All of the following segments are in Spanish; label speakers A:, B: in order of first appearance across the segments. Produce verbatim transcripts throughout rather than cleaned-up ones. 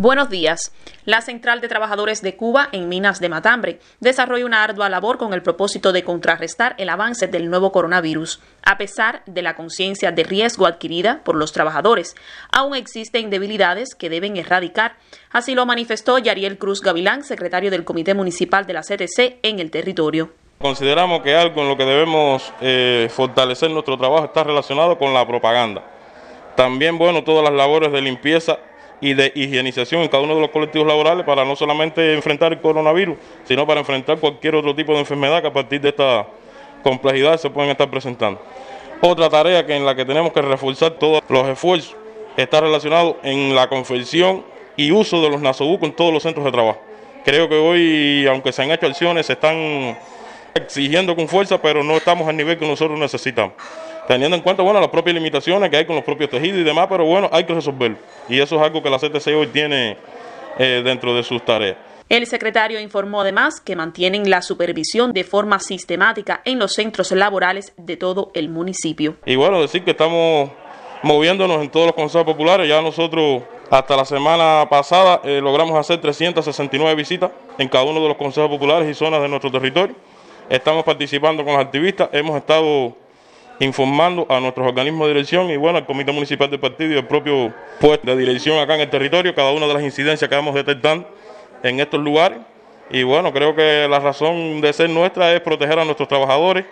A: Buenos días. La Central de Trabajadores de Cuba en Minas de Matambre desarrolla una ardua labor con el propósito de contrarrestar el avance del nuevo coronavirus. A pesar de la conciencia de riesgo adquirida por los trabajadores, aún existen debilidades que deben erradicar. Así lo manifestó Yariel Cruz Gavilán, secretario del Comité Municipal de la C T C en el territorio.
B: Consideramos que algo en lo que debemos eh, fortalecer nuestro trabajo está relacionado con la propaganda. También, bueno, todas las labores de limpieza y de higienización en cada uno de los colectivos laborales para no solamente enfrentar el coronavirus, sino para enfrentar cualquier otro tipo de enfermedad que a partir de esta complejidad se pueden estar presentando. Otra tarea que en la que tenemos que reforzar todos los esfuerzos está relacionado en la confección y uso de los nasobucos en todos los centros de trabajo. Creo que hoy, aunque se han hecho acciones, se están exigiendo con fuerza, pero no estamos al nivel que nosotros necesitamos. Teniendo en cuenta, bueno, las propias limitaciones que hay con los propios tejidos y demás, pero bueno, hay que resolverlo. Y eso es algo que la C T C hoy tiene eh, dentro de sus tareas.
A: El secretario informó además que mantienen la supervisión de forma sistemática en los centros laborales de todo el municipio.
B: Y bueno, decir que estamos moviéndonos en todos los consejos populares. Ya nosotros hasta la semana pasada eh, logramos hacer trescientas sesenta y nueve visitas en cada uno de los consejos populares y zonas de nuestro territorio. Estamos participando con los activistas, hemos estado informando a nuestros organismos de dirección y bueno, al Comité Municipal del Partido y el propio puesto de dirección acá en el territorio, cada una de las incidencias que vamos detectando en estos lugares. Y bueno, creo que la razón de ser nuestra es proteger a nuestros trabajadores,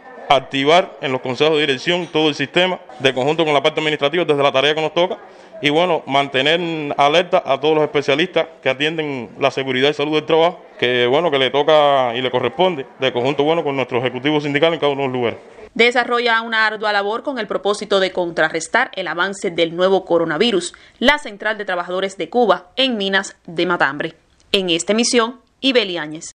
B: activar en los consejos de dirección todo el sistema, de conjunto con la parte administrativa desde la tarea que nos toca, y bueno, mantener alerta a todos los especialistas que atienden la seguridad y salud del trabajo, que bueno, que le toca y le corresponde, de conjunto bueno con nuestro ejecutivo sindical en cada uno de los lugares.
A: Desarrolla una ardua labor con el propósito de contrarrestar el avance del nuevo coronavirus, la Central de Trabajadores de Cuba en Minas de Matambre. En esta emisión, Ibeli Áñez.